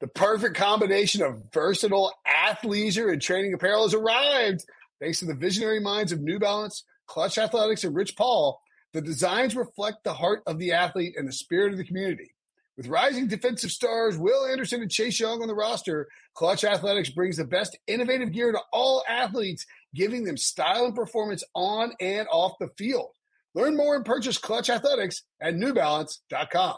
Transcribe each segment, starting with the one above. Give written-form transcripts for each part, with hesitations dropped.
The perfect combination of versatile athleisure and training apparel has arrived. Thanks to the visionary minds of New Balance, Clutch Athletics, and Rich Paul, the designs reflect the heart of the athlete and the spirit of the community. With rising defensive stars Will Anderson and Chase Young on the roster, Clutch Athletics brings the best innovative gear to all athletes, giving them style and performance on and off the field. Learn more and purchase Clutch Athletics at newbalance.com.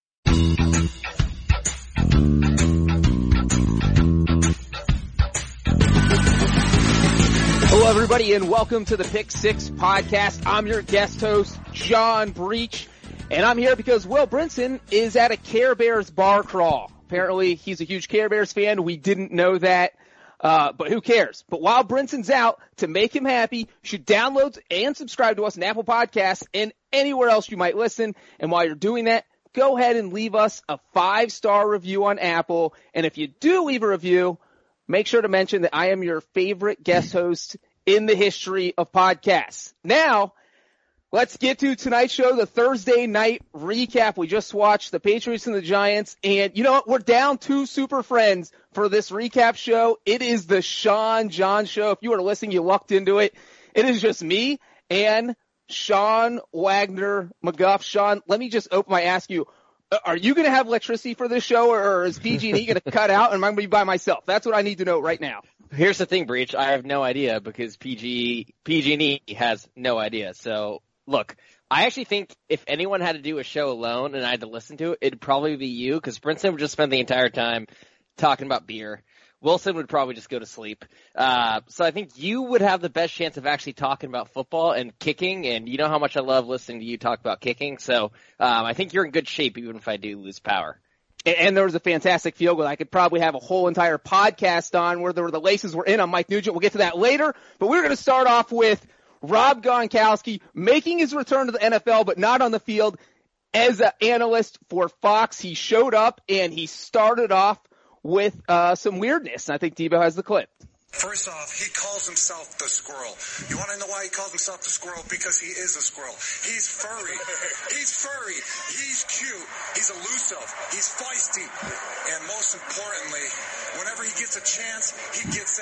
Hello, everybody, and welcome to the Pick Six podcast. I'm your guest host, John Breach, and I'm here because Will Brinson is at a Care Bears bar crawl. Apparently, he's a huge Care Bears fan. We didn't know that, but who cares? But while Brinson's out, to make him happy, you should download and subscribe to us on Apple Podcasts and anywhere else you might listen. And while you're doing that, go ahead and leave us a 5-star review on Apple. And if you do leave a review, make sure to mention that I am your favorite guest host in the history of podcasts. Now, let's get to tonight's show, the Thursday night recap. We just watched the Patriots and the Giants, and you know what? We're down 2 super friends for this recap show. It is the Sean John Show. If you were listening, you lucked into it. It is just me and Sean Wagner McGuff. Sean, let me just open by asking you, are you going to have electricity for this show, or is PG&E going to cut out and I'm going to be by myself? That's what I need to know right now. Here's the thing, Breach. I have no idea because PG&E has no idea. So, look, I actually think if anyone had to do a show alone and I had to listen to it, it'd probably be you because Brinson would just spend the entire time talking about beer. Wilson would probably just go to sleep. So I think you would have the best chance of actually talking about football and kicking, and you know how much I love listening to you talk about kicking. So I think you're in good shape even if I do lose power. And there was a fantastic field goal I could probably have a whole entire podcast on where the laces were in on Mike Nugent. We'll get to that later. But we're going to start off with Rob Gronkowski making his return to the NFL, but not on the field. As an analyst for Fox, he showed up and he started off with some weirdness. And I think Debo has the clip. First off, he calls himself the squirrel. You want to know why he calls himself the squirrel? Because he is a squirrel. He's furry. He's furry. He's cute. He's elusive. He's feisty. And most importantly, whenever he gets a chance, he gets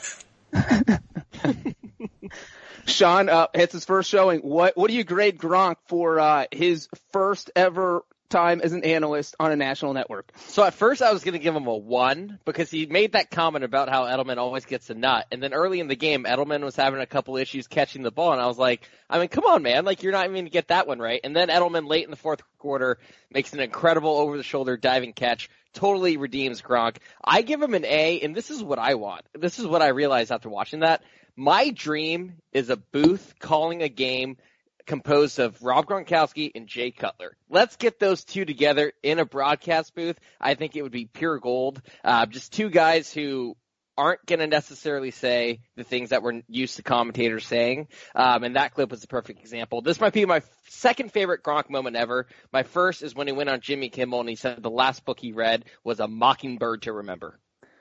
that nut. Sean, it's his first showing. What do you grade Gronk for his first ever time as an analyst on a national network? So at first I was going to give him a 1 because he made that comment about how Edelman always gets a nut. And then early in the game, Edelman was having a couple issues catching the ball. And I was like, I mean, come on, man. Like, you're not even going to get that one right. And then Edelman late in the fourth quarter makes an incredible over-the-shoulder diving catch, totally redeems Gronk. I give him an A, and this is what I want. This is what I realized after watching that. My dream is a booth calling a game composed of Rob Gronkowski and Jay Cutler. Let's get those two together in a broadcast booth. I think it would be pure gold. Just two guys who aren't going to necessarily say the things that we're used to commentators saying. And that clip was a perfect example. This might be my second favorite Gronk moment ever. My first is when he went on Jimmy Kimmel and he said the last book he read was A Mockingbird to Remember.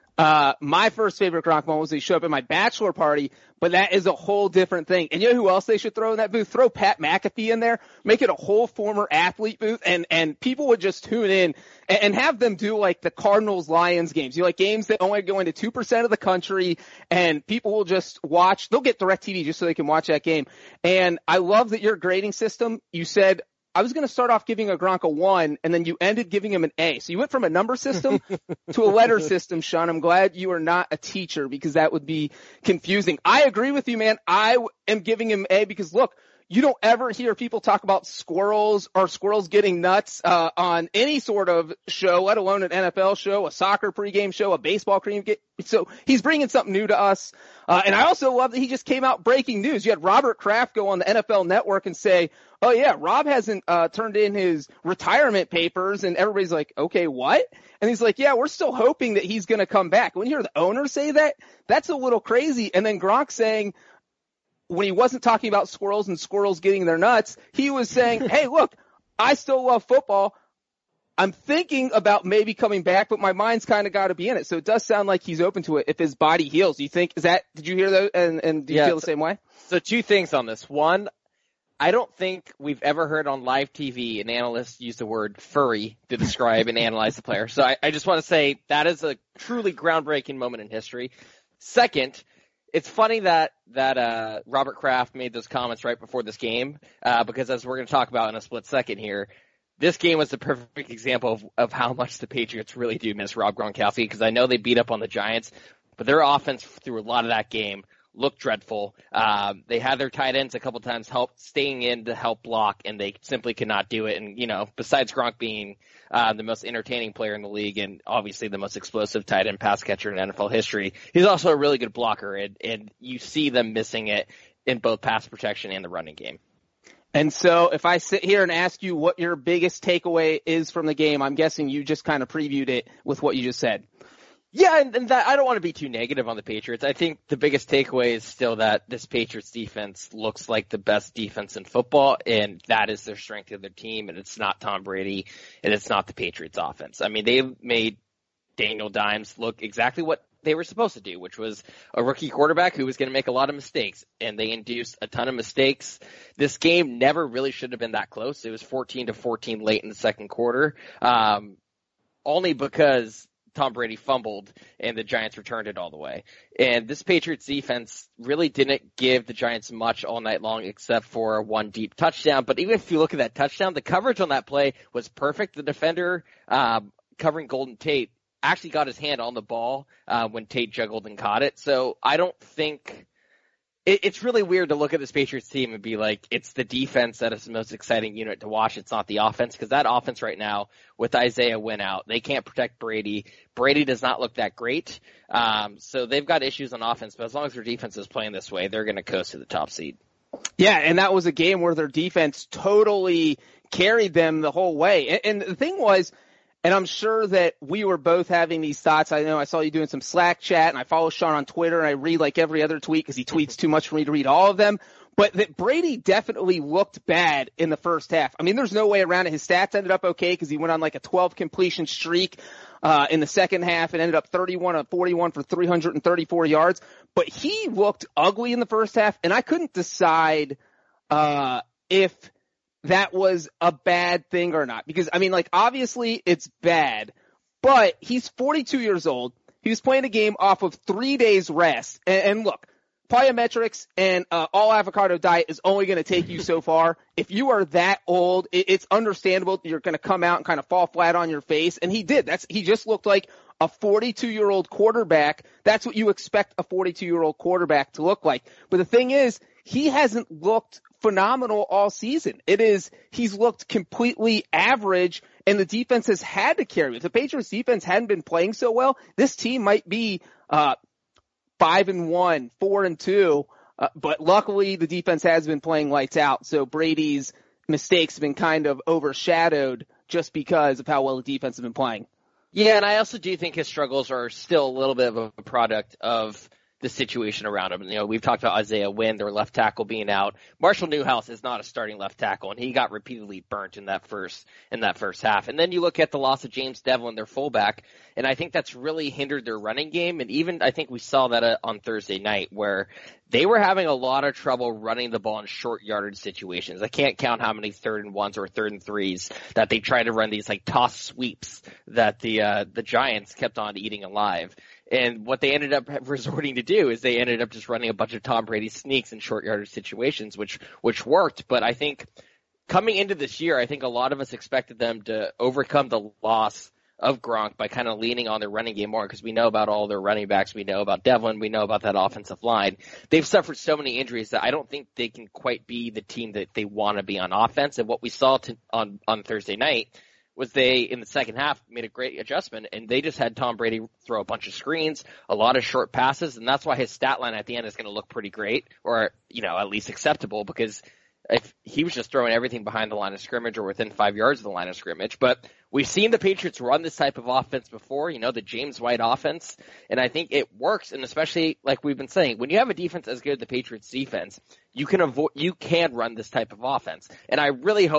My first favorite Gronk moment was he showed up at my bachelor party, but that is a whole different thing. And you know who else they should throw in that booth? Throw Pat McAfee in there, make it a whole former athlete booth, and people would just tune in and have them do like the Cardinals-Lions games. You know, like games that only go into 2% of the country, and people will just watch. They'll get DirecTV just so they can watch that game. And I love that your grading system, you said, I was going to start off giving a Gronk a 1, and then you ended giving him an A. So you went from a number system to a letter system, Sean. I'm glad you are not a teacher because that would be confusing. I agree with you, man. I am giving him A because, look, you don't ever hear people talk about squirrels or squirrels getting nuts on any sort of show, let alone an NFL show, a soccer pregame show, a baseball pregame. So he's bringing something new to us. And I also love that he just came out breaking news. You had Robert Kraft go on the NFL Network and say, oh, yeah, Rob hasn't turned in his retirement papers. And everybody's like, okay, what? And he's like, yeah, we're still hoping that he's going to come back. When you hear the owner say that, that's a little crazy. And then Gronk saying, when he wasn't talking about squirrels and squirrels getting their nuts, he was saying, hey, look, I still love football. I'm thinking about maybe coming back, but my mind's kind of got to be in it. So it does sound like he's open to it if his body heals. Do you think, did you hear that? And do you feel the same way? So two things on this. One, I don't think we've ever heard on live TV an analyst use the word furry to describe and analyze the player. So I just want to say that is a truly groundbreaking moment in history. Second, it's funny that Robert Kraft made those comments right before this game, because as we're going to talk about in a split second here, this game was the perfect example of how much the Patriots really do miss Rob Gronkowski, because I know they beat up on the Giants, but their offense through a lot of that game looked dreadful. They had their tight ends a couple times staying in to help block, and they simply could not do it. And, besides Gronk being the most entertaining player in the league and obviously the most explosive tight end pass catcher in NFL history, he's also a really good blocker, and you see them missing it in both pass protection and the running game. And so if I sit here and ask you what your biggest takeaway is from the game, I'm guessing you just kind of previewed it with what you just said. Yeah, and that I don't want to be too negative on the Patriots. I think the biggest takeaway is still that this Patriots defense looks like the best defense in football, and that is their strength of their team, and it's not Tom Brady, and it's not the Patriots offense. I mean, they made Daniel Dimes look exactly what they were supposed to do, which was a rookie quarterback who was going to make a lot of mistakes, and they induced a ton of mistakes. This game never really should have been that close. It was 14-14 late in the second quarter, only because Tom Brady fumbled and the Giants returned it all the way. And this Patriots defense really didn't give the Giants much all night long except for one deep touchdown. But even if you look at that touchdown, the coverage on that play was perfect. The defender covering Golden Tate actually got his hand on the ball when Tate juggled and caught it. So I don't think it's really weird to look at this Patriots team and be like, it's the defense that is the most exciting unit to watch. It's not the offense, because that offense right now with Isaiah Wynn out, they can't protect Brady. Brady does not look that great. So they've got issues on offense, but as long as their defense is playing this way, they're going to coast to the top seed. Yeah, and that was a game where their defense totally carried them the whole way. And the thing was, and I'm sure that we were both having these thoughts. I know I saw you doing some Slack chat, and I follow Sean on Twitter, and I read like every other tweet because he tweets too much for me to read all of them. But that Brady definitely looked bad in the first half. I mean, there's no way around it. His stats ended up okay because he went on like a 12 completion streak in the second half and ended up 31 of 41 for 334 yards. But he looked ugly in the first half, and I couldn't decide if that was a bad thing or not. Because, I mean, like, obviously it's bad, but he's 42 years old. He was playing a game off of 3 days rest. And look, plyometrics and all avocado diet is only going to take you so far. If you are that old, it's understandable that you're going to come out and kind of fall flat on your face. And he did. He just looked like a 42-year-old quarterback. That's what you expect a 42-year-old quarterback to look like. But the thing is, he hasn't looked phenomenal all season. He's looked completely average, and the defense has had to carry it. If the Patriots defense hadn't been playing so well, this team might be 5-1, 4-2, but luckily the defense has been playing lights out, so Brady's mistakes have been kind of overshadowed just because of how well the defense has been playing. Yeah, and I also do think his struggles are still a little bit of a product of the situation around him. You know, we've talked about Isaiah Wynn, their left tackle being out. Marshall Newhouse is not a starting left tackle, and he got repeatedly burnt in that first half. And then you look at the loss of James Devlin, their fullback, and I think that's really hindered their running game. And even I think we saw that on Thursday night where they were having a lot of trouble running the ball in short yardage situations. I can't count how many 3rd and 1s or 3rd and 3s that they tried to run these like toss sweeps that the Giants kept on eating alive. And what they ended up resorting to do is they ended up just running a bunch of Tom Brady sneaks in short yardage situations, which worked. But I think coming into this year, I think a lot of us expected them to overcome the loss of Gronk by kind of leaning on their running game more, because we know about all their running backs. We know about Devlin. We know about that offensive line. They've suffered so many injuries that I don't think they can quite be the team that they want to be on offense. And what we saw on Thursday night was they, in the second half, made a great adjustment, and they just had Tom Brady throw a bunch of screens, a lot of short passes, and that's why his stat line at the end is going to look pretty great, or, you know, at least acceptable, because if he was just throwing everything behind the line of scrimmage or within 5 yards of the line of scrimmage. But we've seen the Patriots run this type of offense before, you know, the James White offense, and I think it works, and especially, like we've been saying, when you have a defense as good as the Patriots defense, you can run this type of offense. And I really hope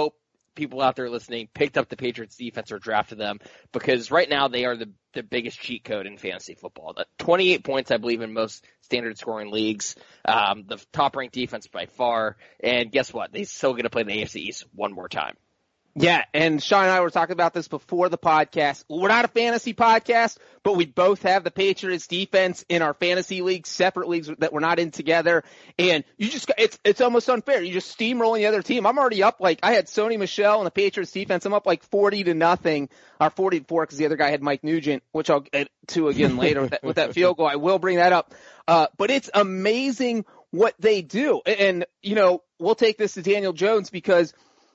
people out there listening picked up the Patriots defense or drafted them, because right now they are the biggest cheat code in fantasy football. 28 points, I believe, in most standard scoring leagues. The top ranked defense by far. And guess what? They're still going to play the AFC East one more time. Yeah, and Sean and I were talking about this before the podcast. We're not a fantasy podcast, but we both have the Patriots defense in our fantasy leagues, separate leagues that we're not in together. And you just, it's almost unfair. You just steamrolling the other team. I'm already up, like, I had Sony Michel on the Patriots defense. I'm up like 40-0, or 40-4, because the other guy had Mike Nugent, which I'll get to again later with that field goal. I will bring that up. But it's amazing what they do. And, you know, we'll take this to Daniel Jones, because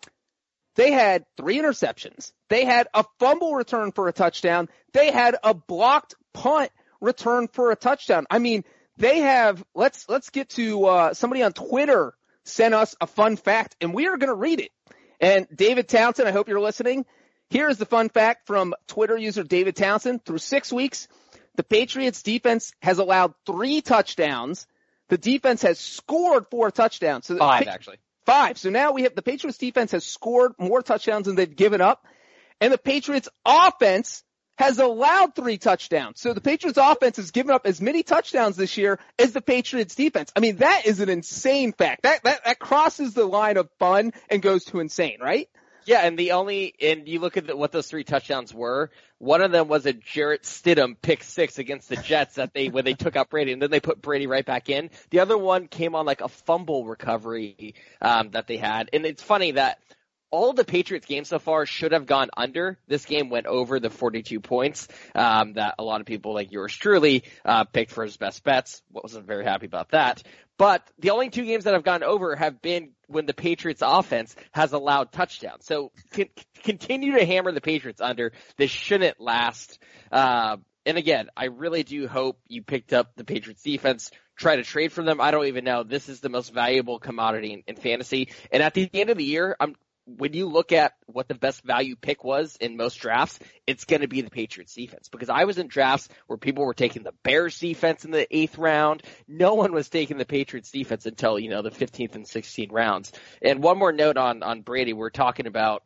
they had 3 interceptions. They had a fumble return for a touchdown. They had a blocked punt return for a touchdown. I mean, they have, let's get to, somebody on Twitter sent us a fun fact, and we are going to read it. And David Townsend, I hope you're listening. Here is the fun fact from Twitter user David Townsend. Through 6 weeks, the Patriots defense has allowed 3 touchdowns. The defense has scored 4 touchdowns. So 5, actually. 5. So now we have the Patriots defense has scored more touchdowns than they've given up. And the Patriots offense has allowed 3 touchdowns. So the Patriots offense has given up as many touchdowns this year as the Patriots defense. I mean, that is an insane fact. That crosses the line of fun and goes to insane, right? Yeah, and you look at what those 3 touchdowns were. One of them was a Jarrett Stidham pick 6 against the Jets when they took out Brady, and then they put Brady right back in. The other one came on like a fumble recovery that they had. And it's funny that all of the Patriots games so far should have gone under. This game went over the 42 points that a lot of people like yours truly picked for his best bets. Wasn't very happy about that. But the only 2 games that have gone over have been when the Patriots offense has allowed touchdowns. So continue to hammer the Patriots under. This shouldn't last. And again, I really do hope you picked up the Patriots defense. Try to trade for them. I don't even know. This is the most valuable commodity in fantasy. And at the end of the year, when you look at what the best value pick was in most drafts, it's going to be the Patriots defense, because I was in drafts where people were taking the Bears defense in the 8th round. No one was taking the Patriots defense until, the 15th and 16th rounds. And one more note on Brady. We're talking about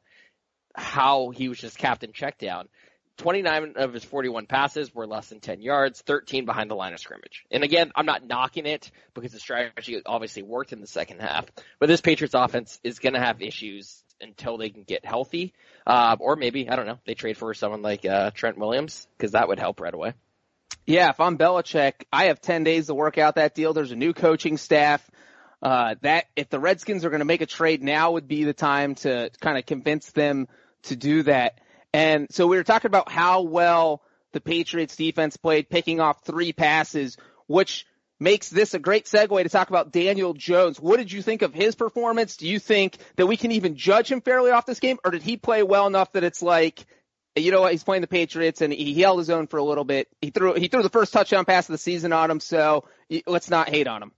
how he was just captain checkdown. 29 of his 41 passes were less than 10 yards, 13 behind the line of scrimmage. And again, I'm not knocking it, because the strategy obviously worked in the second half. But this Patriots offense is going to have issues until they can get healthy. Or maybe, I don't know, they trade for someone like Trent Williams, because that would help right away. Yeah, if I'm Belichick, I have 10 days to work out that deal. There's a new coaching staff. That if the Redskins are going to make a trade, now would be the time to kind of convince them to do that. And so we were talking about how well the Patriots defense played, picking off 3 passes, which makes this a great segue to talk about Daniel Jones. What did you think of his performance? Do you think that we can even judge him fairly off this game, or did he play well enough that it's like, you know what, he's playing the Patriots and he held his own for a little bit. He threw the first touchdown pass of the season on him, so let's not hate on him.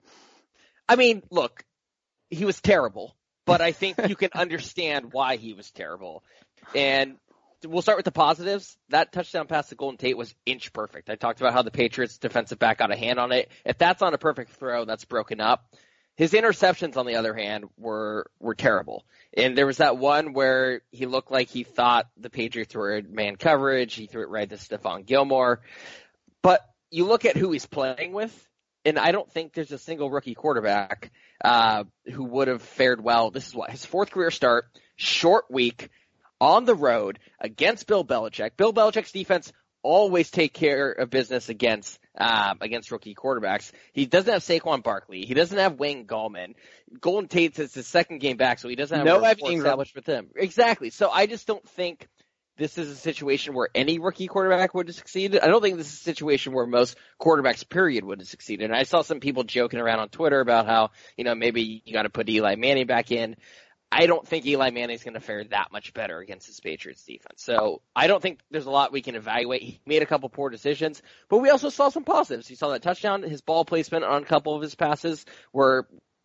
I mean, look, he was terrible, but I think you can understand why he was terrible. And we'll start with the positives. That touchdown pass to Golden Tate was inch perfect. I talked about how the Patriots defensive back got a hand on it. If that's on a perfect throw, that's broken up. His interceptions, on the other hand, were terrible. And there was that one where he looked like he thought the Patriots were in man coverage. He threw it right to Stephon Gilmore. But you look at who he's playing with, and I don't think there's a single rookie quarterback who would have fared well. This is what his 4th career start, short week, on the road against Bill Belichick. Bill Belichick's defense always take care of business against rookie quarterbacks. He doesn't have Saquon Barkley. He doesn't have Wayne Gallman. Golden Tate's his 2nd game back, so he doesn't have no a rapport established with him. Exactly. So I just don't think this is a situation where any rookie quarterback would have succeeded. I don't think this is a situation where most quarterbacks, period, would have succeeded. And I saw some people joking around on Twitter about how, maybe you got to put Eli Manning back in. I don't think Eli Manning's going to fare that much better against this Patriots defense. So I don't think there's a lot we can evaluate. He made a couple poor decisions, but we also saw some positives. You saw that touchdown. His ball placement on a couple of his passes were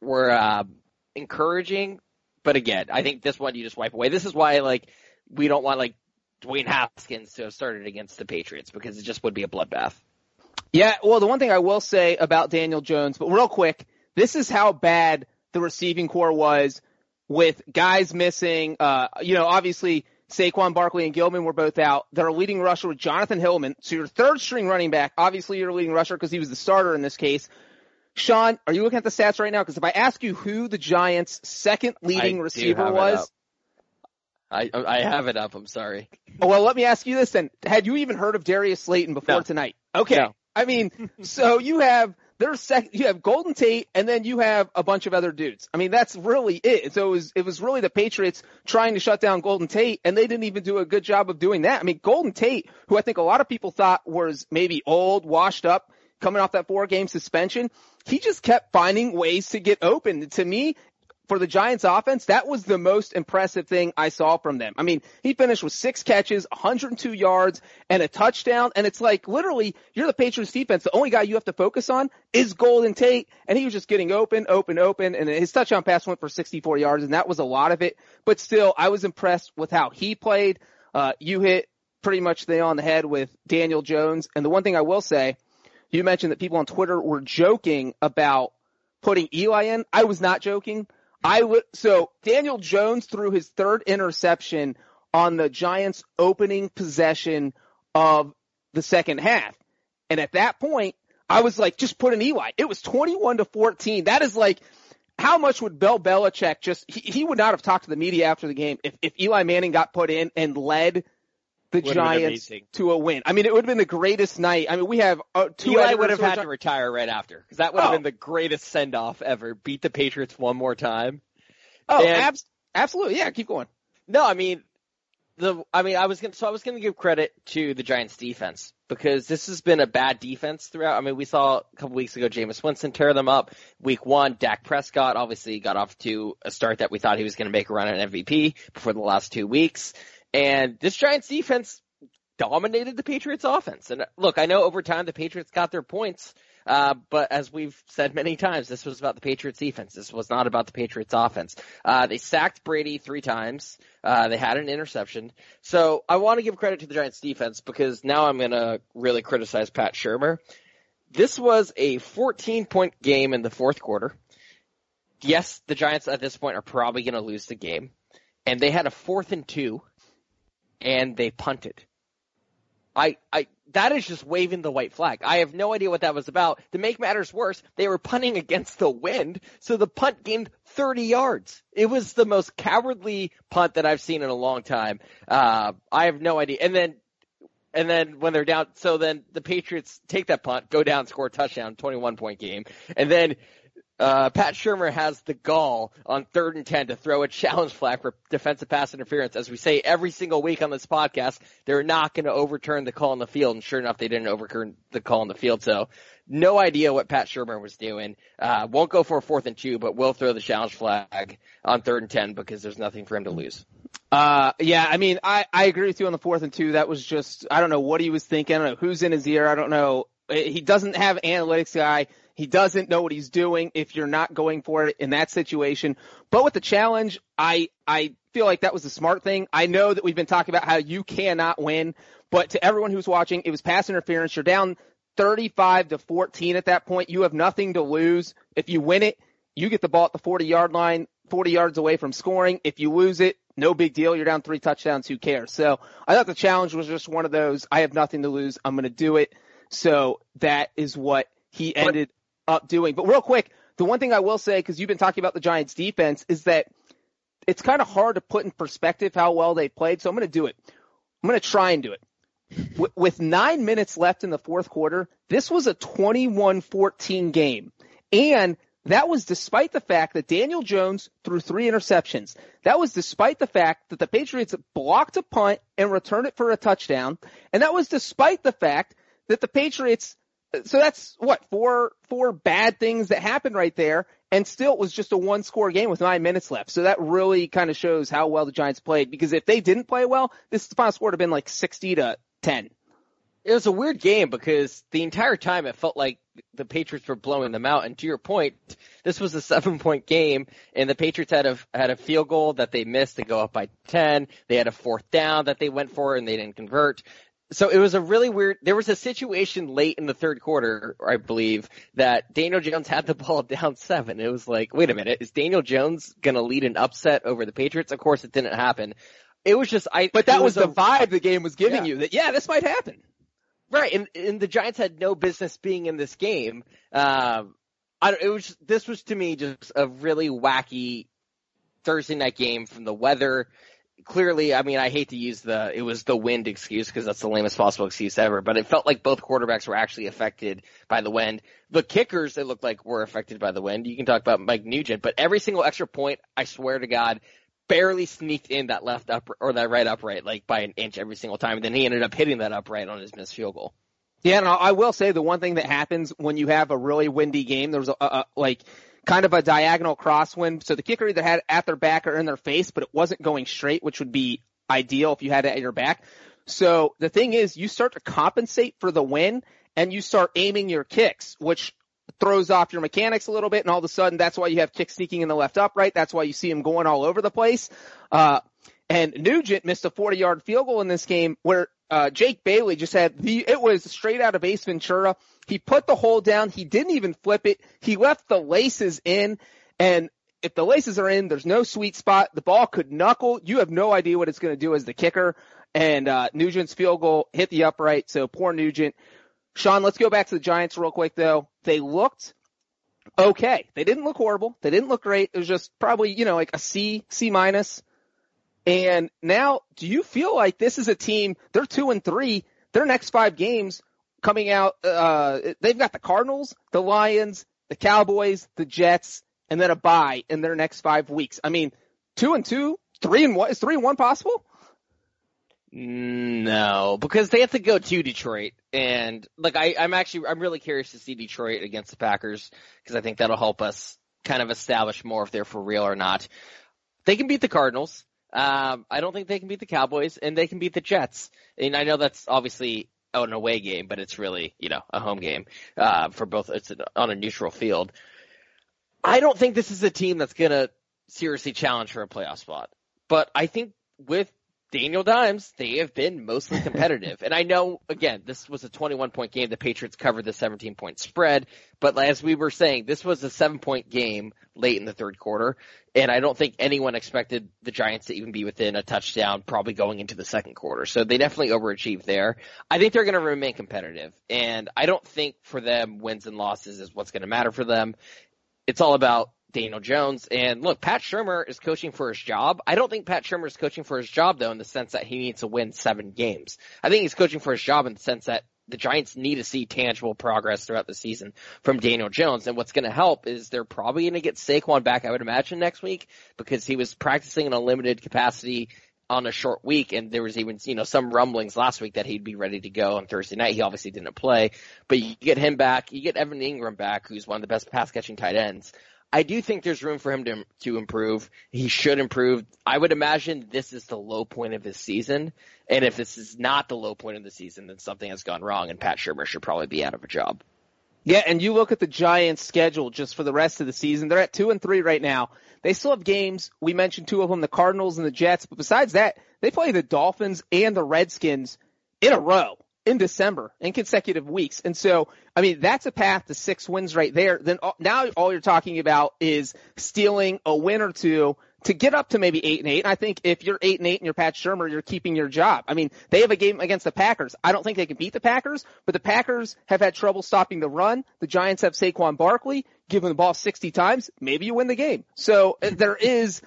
encouraging. But again, I think this one you just wipe away. This is why we don't want Dwayne Haskins to have started against the Patriots, because it just would be a bloodbath. Yeah, well, the one thing I will say about Daniel Jones, but real quick, this is how bad the receiving core was with guys missing, obviously Saquon Barkley and Gilman were both out. Their leading rusher was Jonathan Hillman. So your third string running back, obviously your leading rusher because he was the starter in this case. Sean, are you looking at the stats right now? Because if I ask you who the Giants' second leading receiver was. I have it up. I'm sorry. Well, let me ask you this then. Had you even heard of Darius Slayton before tonight? Okay. No. I mean, so you have Golden Tate, and then you have a bunch of other dudes. I mean, that's really it. So it was really the Patriots trying to shut down Golden Tate, and they didn't even do a good job of doing that. I mean, Golden Tate, who I think a lot of people thought was maybe old, washed up, coming off that 4-game suspension, he just kept finding ways to get open. To me, for the Giants offense, that was the most impressive thing I saw from them. I mean, he finished with 6 catches, 102 yards, and a touchdown. And it's like, literally, you're the Patriots defense. The only guy you have to focus on is Golden Tate. And he was just getting open. And his touchdown pass went for 64 yards, and that was a lot of it. But still, I was impressed with how he played. You hit pretty much the nail on the head with Daniel Jones. And the one thing I will say, you mentioned that people on Twitter were joking about putting Eli in. I was not joking. So Daniel Jones threw his third interception on the Giants' opening possession of the second half. And at that point, I was like, just put in Eli. It was 21-14. That is like, how much would Bill Belichick he would not have talked to the media after the game if Eli Manning got put in and led the Giants to a win. I mean, it would have been the greatest night. I mean, we have Eli would have had to retire right after because that would have been the greatest send-off ever. Beat the Patriots one more time. Absolutely. Yeah, keep going. No, I mean, I was going to give credit to the Giants defense because this has been a bad defense throughout. I mean, we saw a couple weeks ago Jameis Winston tear them up. Week 1, Dak Prescott obviously got off to a start that we thought he was going to make a run at MVP before the last 2 weeks. And this Giants defense dominated the Patriots offense. And look, I know over time the Patriots got their points, but as we've said many times, this was about the Patriots defense. This was not about the Patriots offense. They sacked Brady 3 times. They had an interception. So I want to give credit to the Giants defense because now I'm going to really criticize Pat Shurmur. This was a 14-point game in the fourth quarter. Yes, the Giants at this point are probably going to lose the game. And they had a 4th and 2. And they punted. That is just waving the white flag. I have no idea what that was about. To make matters worse, they were punting against the wind, so the punt gained 30 yards. It was the most cowardly punt that I've seen in a long time. I have no idea. And then when they're down, so then the Patriots take that punt, go down, score a touchdown, 21-point game, and then Pat Shurmur has the gall on 3rd and 10 to throw a challenge flag for defensive pass interference. As we say every single week on this podcast, they're not going to overturn the call on the field. And sure enough, they didn't overturn the call on the field. So no idea what Pat Shurmur was doing. Won't go for a 4th and 2, but will throw the challenge flag on 3rd and 10 because there's nothing for him to lose. Yeah, I mean, I agree with you on the 4th and 2. That was just, I don't know what he was thinking. I don't know who's in his ear. I don't know. He doesn't have analytics guy. He doesn't know what he's doing if you're not going for it in that situation. But with the challenge, I feel like that was the smart thing. I know that we've been talking about how you cannot win, but to everyone who's watching, it was pass interference. You're down 35-14 at that point. You have nothing to lose. If you win it, you get the ball at the 40-yard line, 40 yards away from scoring. If you lose it, no big deal. You're down 3 touchdowns. Who cares? So I thought the challenge was just one of those, I have nothing to lose. I'm going to do it. So that is what he ended up doing. But real quick, the one thing I will say, because you've been talking about the Giants defense, is that it's kind of hard to put in perspective how well they played. So I'm going to do it. I'm going to try and do it. With 9 minutes left in the fourth quarter, this was a 21-14 game. And that was despite the fact that Daniel Jones threw 3 interceptions. That was despite the fact that the Patriots blocked a punt and returned it for a touchdown. And that was despite the fact that the Patriots, so that's what, four bad things that happened right there, and still it was just a 1-score game with 9 minutes left. So that really kind of shows how well the Giants played, because if they didn't play well, this final score would have been like 60-10. It was a weird game because the entire time it felt like the Patriots were blowing them out. And to your point, this was a 7-point game, and the Patriots had a field goal that they missed to go up by 10. They had a 4th down that they went for, and they didn't convert. So it was a really weird, there was a situation late in the third quarter, I believe, that Daniel Jones had the ball down 7. It was like, wait a minute, is Daniel Jones going to lead an upset over the Patriots? Of course it didn't happen. It was just, but that was the vibe the game was giving you, that this might happen. Right. And the Giants had no business being in this game. This was to me just a really wacky Thursday night game from the weather. Clearly, I mean, I hate to use it was the wind excuse because that's the lamest possible excuse ever, but it felt like both quarterbacks were actually affected by the wind. The kickers, it looked like, were affected by the wind. You can talk about Mike Nugent, but every single extra point, I swear to God, barely sneaked in that left up or that right upright, like by an inch every single time. And then he ended up hitting that upright on his missed field goal. Yeah, and I will say the one thing that happens when you have a really windy game, there was kind of a diagonal crosswind. So the kicker either had it at their back or in their face, but it wasn't going straight, which would be ideal if you had it at your back. So the thing is, you start to compensate for the wind and you start aiming your kicks, which throws off your mechanics a little bit. And all of a sudden, that's why you have kicks sneaking in the left upright. That's why you see him going all over the place. And Nugent missed a 40-yard field goal in this game where Jake Bailey just it was straight out of Ace Ventura. He put the hole down. He didn't even flip it. He left the laces in. And if the laces are in, there's no sweet spot. The ball could knuckle. You have no idea what it's going to do as the kicker. And Nugent's field goal hit the upright. So poor Nugent. Sean, let's go back to the Giants real quick, though. They looked okay. They didn't look horrible. They didn't look great. It was just probably, like a C minus. And now, do you feel like this is a team, they're 2-3, their next 5 games coming out, they've got the Cardinals, the Lions, the Cowboys, the Jets, and then a bye in their next 5 weeks. I mean, 2-2, 3-1, is 3-1 possible? No, because they have to go to Detroit. And I'm really curious to see Detroit against the Packers because I think that'll help us kind of establish more if they're for real or not. They can beat the Cardinals. I don't think they can beat the Cowboys, and they can beat the Jets. And I know that's obviously an away game, but it's really, a home game for both. It's on a neutral field. I don't think this is a team that's going to seriously challenge for a playoff spot. But I think with Daniel Dimes, they have been mostly competitive. And I know, again, this was a 21-point game. The Patriots covered the 17-point spread. But as we were saying, this was a 7-point game late in the third quarter. And I don't think anyone expected the Giants to even be within a touchdown probably going into the second quarter. So they definitely overachieved there. I think they're going to remain competitive. And I don't think for them wins and losses is what's going to matter for them. It's all about Daniel Jones. And look, Pat Shurmur is coaching for his job. I don't think Pat Shurmur is coaching for his job, though, in the sense that he needs to win 7 games. I think he's coaching for his job in the sense that the Giants need to see tangible progress throughout the season from Daniel Jones. And what's going to help is they're probably going to get Saquon back, I would imagine, next week because he was practicing in a limited capacity on a short week. And there was even, some rumblings last week that he'd be ready to go on Thursday night. He obviously didn't play, but you get him back. You get Evan Ingram back, who's one of the best pass catching tight ends. I do think there's room for him to improve. He should improve. I would imagine this is the low point of his season. And if this is not the low point of the season, then something has gone wrong, and Pat Shurmur should probably be out of a job. Yeah, and you look at the Giants' schedule just for the rest of the season. They're at 2-3 right now. They still have games. We mentioned 2 of them, the Cardinals and the Jets. But besides that, they play the Dolphins and the Redskins in a row in December in consecutive weeks. And so, I mean, that's a path to 6 wins right there. Then now all you're talking about is stealing a win or 2 to get up to maybe 8-8. And I think if you're 8-8 and you're Pat Shurmur, you're keeping your job. I mean, they have a game against the Packers. I don't think they can beat the Packers, but the Packers have had trouble stopping the run. The Giants have Saquon Barkley, give them the ball 60 times. Maybe you win the game. So there is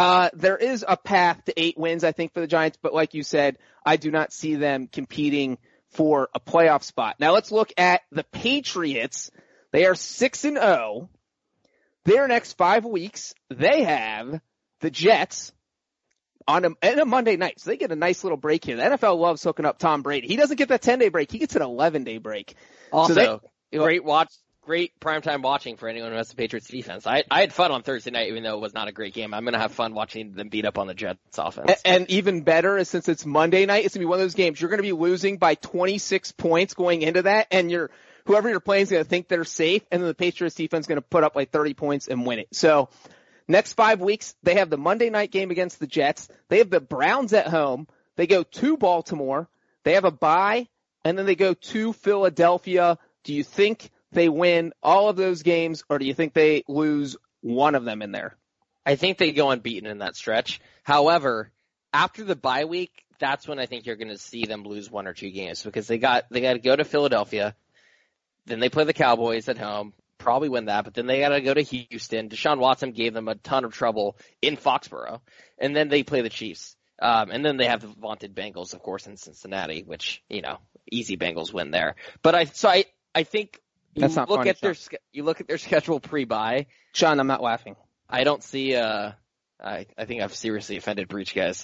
a path to 8 wins, I think, for the Giants. But like you said, I do not see them competing for a playoff spot. Now let's look at the Patriots. They are 6-0. Their next 5 weeks, they have the Jets on a Monday night. So they get a nice little break here. The NFL loves hooking up Tom Brady. He doesn't get that 10-day break. He gets an 11-day break. Also, great primetime watching for anyone who has the Patriots defense. I had fun on Thursday night, even though it was not a great game. I'm going to have fun watching them beat up on the Jets offense. And even better is since it's Monday night, it's going to be one of those games. You're going to be losing by 26 points going into that, and whoever you're playing is going to think they're safe, and then the Patriots defense is going to put up like 30 points and win it. So next 5 weeks, they have the Monday night game against the Jets. They have the Browns at home. They go to Baltimore. They have a bye, and then they go to Philadelphia. Do you think they win all of those games, or do you think they lose one of them in there? I think they go unbeaten in that stretch. However, after the bye week, that's when I think you're going to see them lose one or two games because they got to go to Philadelphia. Then they play the Cowboys at home, probably win that, but then they got to go to Houston. Deshaun Watson gave them a ton of trouble in Foxborough, and then they play the Chiefs. And then they have the vaunted Bengals, of course, in Cincinnati, which, easy Bengals win there. But I think you look at their schedule pre-bye. Sean, I'm not laughing. I don't see I think I've seriously offended Breach guys.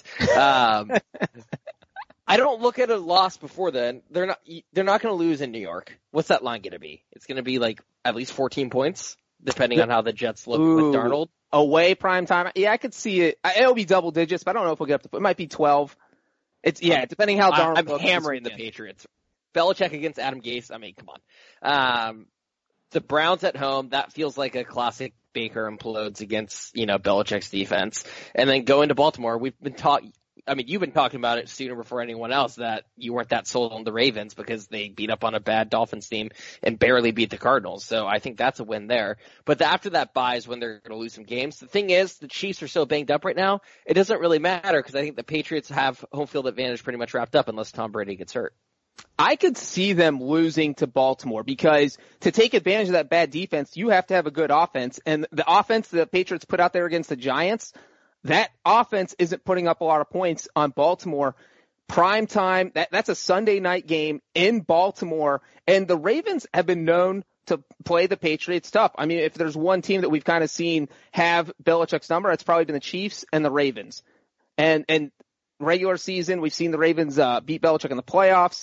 I don't look at a loss before then. They're not going to lose in New York. What's that line going to be? It's going to be like at least 14 points, depending on how the Jets look with Darnold. Away prime time. Yeah, I could see it. It'll be double digits, but I don't know if we'll get up to. It might be 12. Depending how Darnold. I'm hammering the Patriots. Belichick against Adam Gase. I mean, come on. The Browns at home. That feels like a classic Baker implodes against Belichick's defense, and then go into Baltimore. You've been talking about it sooner before anyone else that you weren't that sold on the Ravens because they beat up on a bad Dolphins team and barely beat the Cardinals. So I think that's a win there. But after that bye is when they're going to lose some games. The thing is, the Chiefs are so banged up right now, it doesn't really matter because I think the Patriots have home field advantage pretty much wrapped up unless Tom Brady gets hurt. I could see them losing to Baltimore because to take advantage of that bad defense, you have to have a good offense. And the offense the Patriots put out there against the Giants, that offense isn't putting up a lot of points on Baltimore. Prime time, that's a Sunday night game in Baltimore. And the Ravens have been known to play the Patriots tough. I mean, if there's one team that we've kind of seen have Belichick's number, it's probably been the Chiefs and the Ravens. And regular season, we've seen the Ravens beat Belichick in the playoffs.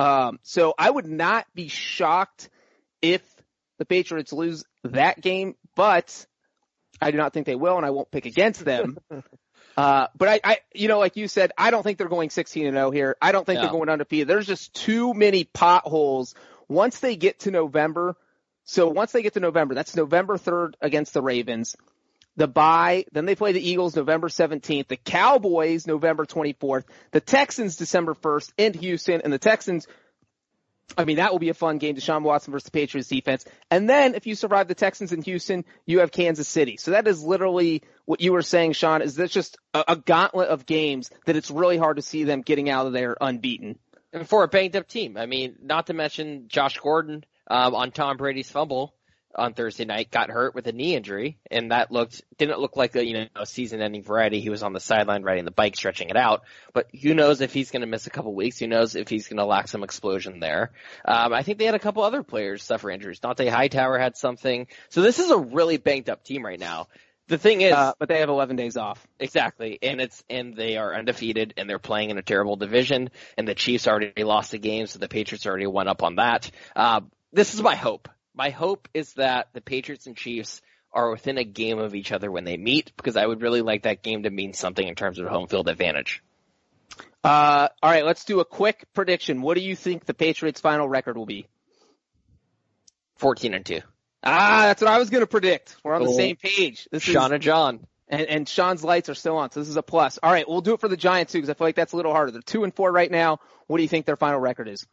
So I would not be shocked if the Patriots lose that game, but I do not think they will, and I won't pick against them. But I like you said, I don't think they're going 16-0 here. I don't think they're going undefeated. There's just too many potholes once they get to November. So once they get to November, that's November 3rd against the Ravens. The bye, then they play the Eagles November 17th, the Cowboys November 24th, the Texans December 1st in Houston, and the Texans, that will be a fun game, Deshaun Watson versus the Patriots defense. And then if you survive the Texans in Houston, you have Kansas City. So that is literally what you were saying, Sean, is that's just a gauntlet of games that it's really hard to see them getting out of there unbeaten. And for a banged up team, not to mention Josh Gordon on Tom Brady's fumble on Thursday night got hurt with a knee injury, and that didn't look like a season-ending variety. He was on the sideline riding the bike, stretching it out. But who knows if he's going to miss a couple weeks? Who knows if he's going to lack some explosion there? I think they had a couple other players suffer injuries. Dante Hightower had something. So this is a really banged-up team right now. The thing is, but they have 11 days off. Exactly, and they are undefeated, and they're playing in a terrible division. And the Chiefs already lost a game, so the Patriots already went up on that. This is my hope. My hope is that the Patriots and Chiefs are within a game of each other when they meet, because I would really like that game to mean something in terms of home field advantage. All right, let's do a quick prediction. What do you think the Patriots' final record will be? 14-2. That's what I was going to predict. We're on the same page. Sean and John. And Sean's lights are still on, so this is a plus. All right, we'll do it for the Giants, too, because I feel like that's a little harder. They're 2-4 right now. What do you think their final record is?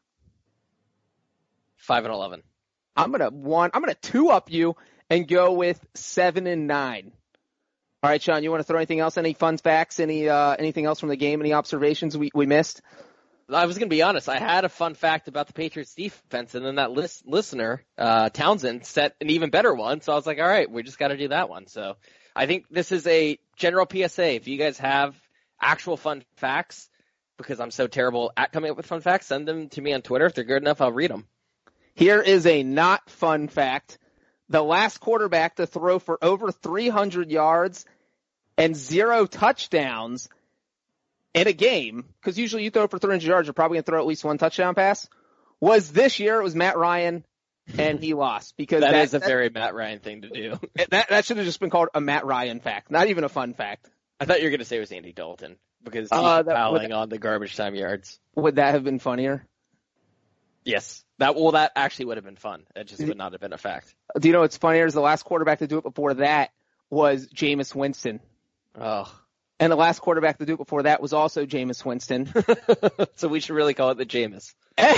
5-11. I'm gonna 2-up you and go with 7-9. All right, Sean, you want to throw anything else? Any fun facts? Anything else from the game? Any observations we missed? I was going to be honest. I had a fun fact about the Patriots defense, and then that listener, Townsend, set an even better one. So I was like, all right, we just got to do that one. So I think this is a general PSA. If you guys have actual fun facts, because I'm so terrible at coming up with fun facts, send them to me on Twitter. If they're good enough, I'll read them. Here is a not fun fact. The last quarterback to throw for over 300 yards and 0 touchdowns in a game, because usually you throw for 300 yards, you're probably going to throw at least one touchdown pass, was this year. It was Matt Ryan, and he lost. Because that is a very Matt Ryan thing to do. That should have just been called a Matt Ryan fact, not even a fun fact. I thought you were going to say it was Andy Dalton, because he's piling on the garbage time yards. Would that have been funnier? Yes. That actually would have been fun. It just would not have been a fact. Do you know what's funnier is the last quarterback to do it before that was Jameis Winston. Oh. And the last quarterback to do it before that was also Jameis Winston. So we should really call it the Jameis.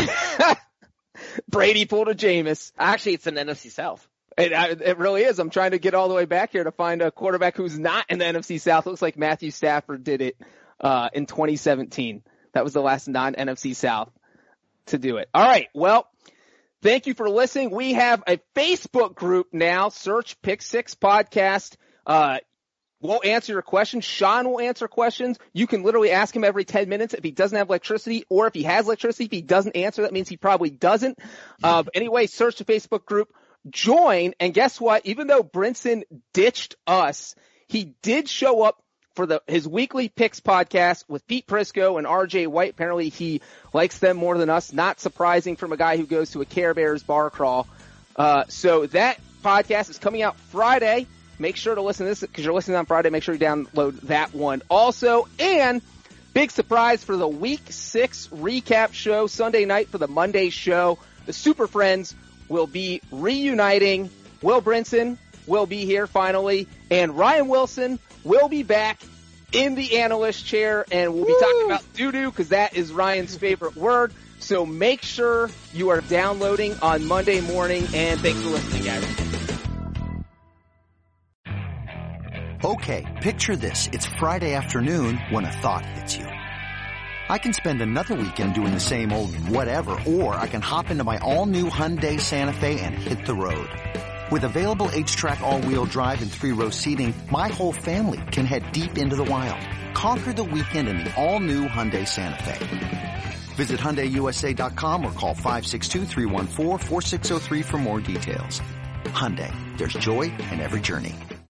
Brady pulled a Jameis. Actually, it's an NFC South. It really is. I'm trying to get all the way back here to find a quarterback who's not in the NFC South. Looks like Matthew Stafford did it in 2017. That was the last non-NFC South to do it. All right. Well, thank you for listening. We have a Facebook group now. Search Pick Six Podcast. We'll answer your questions. Sean will answer questions. You can literally ask him every 10 minutes if he doesn't have electricity, or if he has electricity, if he doesn't answer, that means he probably doesn't. Anyway, search the Facebook group, join, and guess what? Even though Brinson ditched us, he did show up for his weekly picks podcast with Pete Prisco and RJ White. Apparently he likes them more than us. Not surprising from a guy who goes to a Care Bears bar crawl. So that podcast is coming out Friday. Make sure to listen to this because you're listening on Friday. Make sure you download that one also. And big surprise for the Week 6 recap show Sunday night for the Monday show. The Super Friends will be reuniting. Will Brinson will be here finally. And Ryan Wilson will be back in the analyst chair. And we'll be talking about doo-doo because that is Ryan's favorite word. So make sure you are downloading on Monday morning. And thanks for listening, guys. Okay, picture this. It's Friday afternoon when a thought hits you. I can spend another weekend doing the same old whatever, or I can hop into my all-new Hyundai Santa Fe and hit the road. With available H-Track all-wheel drive and 3-row seating, my whole family can head deep into the wild. Conquer the weekend in the all-new Hyundai Santa Fe. Visit HyundaiUSA.com or call 562-314-4603 for more details. Hyundai, there's joy in every journey.